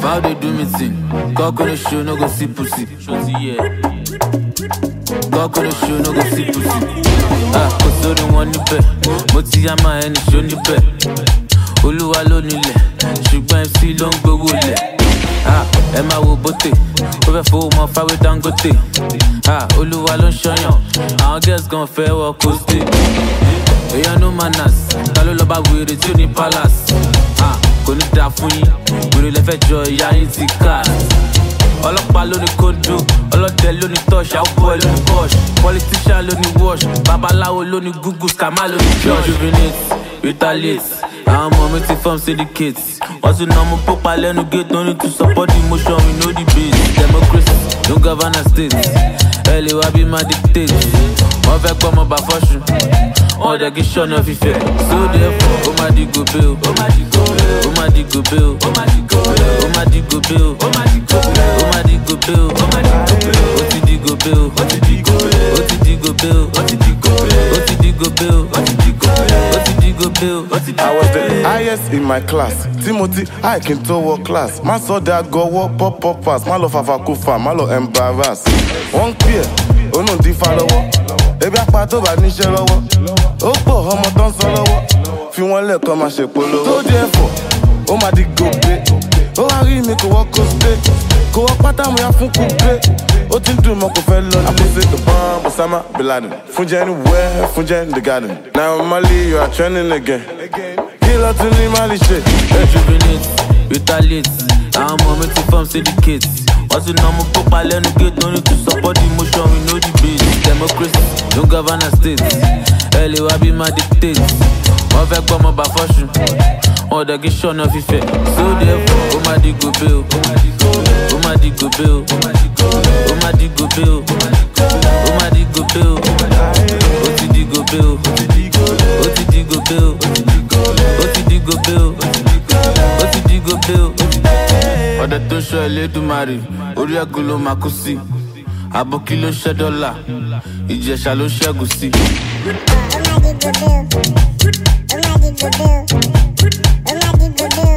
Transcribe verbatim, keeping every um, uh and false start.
How they do me thing? God gonna show, no go see pussy. God gonna show, no go see pussy. Ah, cause so they want the bed. Motiyama and show the bed. Oluwa ló nílẹ̀, ṣùgbọ́n M C ló ń gbowó lẹ̀. Ah, ẹ máa wo bóté, ó fẹ́ fowó mọ fáwé Dangote. Ah, Olúwa ló ń ṣọyàn, àwọn girls gan fẹ́ wọ kóstè. Èèyàn no manners, ta ló lọ bá wèrè tí ò ní palace. Ah, kò ní dáa fún yín, wèrè lẹ́fẹ̀ẹ́ jọ ìyá yín ti ká. Ọlọ́pàá ló ní kóńdó, ọlọ́dẹ ló ní touch, outboy ló ní posh, politician ló ní wash, babaláwo ló ní google, scammer ló ní church. Rejuvenate, retaliate, àwọn ọmọ mi ti form syndicate. Wọ́n tún ná mú pópa lẹ́nu gate, no need to support the motion, we know the base. Democracy, no govern a state, ẹ lè wá bí má dictate. Wọ́n fẹ́ gbọ́ ọmọ bá fọ́ṣù, wọ́n dẹ̀ kí ṣọ́nà fífẹ́. So therefore, ó má di gòbé o, ó má di gòbé o, ó má di gòbé o, ó má di gòbé o, ó má di gòbé o, ó má di gòbé o, ó má di gòbé o, ó má di gòbé o, ó ti di gòbé o, ó ti di gòbé o, ó ti di gòbé o, ó ti di gòbé o, ó ti di gòbé o, ó ti di gòbé o, ó ti di gòbé o, ó ti di. I was the highest in my class. Timothy, I can to work class. Man saw that go walk pop pop pass. Man love have a kufa, man love embarrass. One clear, oh no di follower. Ebi apa tó bá níṣẹ́ lọ́wọ́. Ó pọ̀ ọmọ tó ń sọ lọ́wọ́. Fi wọ́n lẹ̀ kọ́ máa ṣe polówó. So therefore, ó máa di gòbé. Ó wá rí mi kò wọ́ kó stay. Kò wọ́ pátá mo yá fún kúgbé. Ó ti ń dùn mọ́ kò fẹ́ lọ nílé. I possess the bomb, Osama Bin Laden. Funja anywhere, Funja in the garden. Now Mali, you are trending again. Kill out to the Mali shit. Rejuvenate, retaliate, àwọn ọmọ mi ti form syndicate. Wọ́n tún ná mú pópa lẹ́nu gate, no need to support the motion, we know the base. Democracy, no govern a state, ẹ lè wá bí má dictate. Wọ́n fẹ́ gbọ́ ọmọ bá fọ́ṣù, wọ́n dẹ̀ kí ṣọ́nà fífẹ́. So therefore, ó má di gòbé o, ó má di gòbé o, ó má di gòbé o, ó má di gòbé o, ó má di gòbé o, ó ti di gòbé o, ó ti di gòbé o, ó ti di gòbé o, ó ti di gòbé o, ó ti di gòbé o. Ọ̀dẹ tó ṣọ́ Ẹlẹ́dùmarè, orí ẹ̀gún ló máa kú sí. Àbókí ló ṣẹ́ dọ́là, Ìjẹ̀ṣà ló ṣẹ́gun sí. Ó má di gòbé o, ó má di gòbé o, ó má di gòbé o.